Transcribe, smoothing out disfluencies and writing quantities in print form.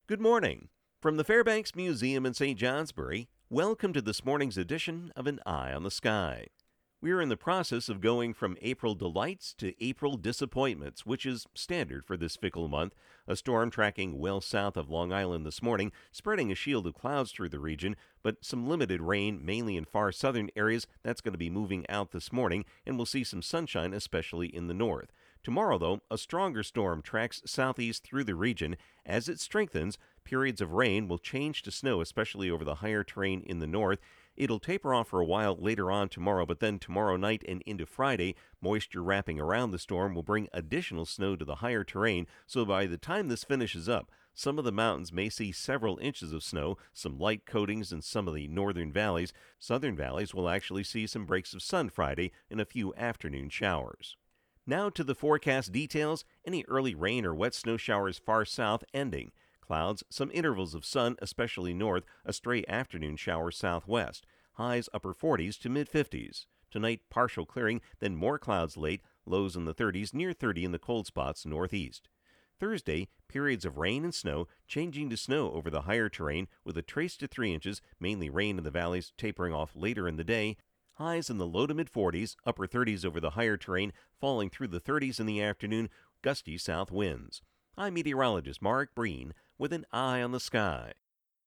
Good morning. From the Fairbanks Museum in St. Johnsbury, welcome to this morning's edition of An Eye on the Sky. We are in the process of going from April delights to April disappointments, which is standard for this fickle month. A storm tracking well south of Long Island this morning, spreading a shield of clouds through the region, but some limited rain, mainly in far southern areas. That's going to be moving out this morning, and we'll see some sunshine, especially in the north. Tomorrow, though, a stronger storm tracks southeast through the region. As it strengthens, periods of rain will change to snow, especially over the higher terrain in the north. It'll taper off for a while later on tomorrow, but then tomorrow night and into Friday, moisture wrapping around the storm will bring additional snow to the higher terrain. So by the time this finishes up, some of the mountains may see several inches of snow, some light coatings in some of the northern valleys. Southern valleys will actually see some breaks of sun Friday and a few afternoon showers. Now to the forecast details. Any early rain or wet snow showers far south ending. Clouds, some intervals of sun, especially north, a stray afternoon shower southwest. Highs upper 40s to mid 50s. Tonight, partial clearing, then more clouds late, lows in the 30s, near 30 in the cold spots northeast. Thursday, periods of rain and snow, changing to snow over the higher terrain with a trace to 3 inches, mainly rain in the valleys, tapering off later in the day. Highs in the low to mid 40s, upper 30s over the higher terrain, falling through the 30s in the afternoon, gusty south winds. I'm meteorologist Mark Breen with An Eye on the Sky.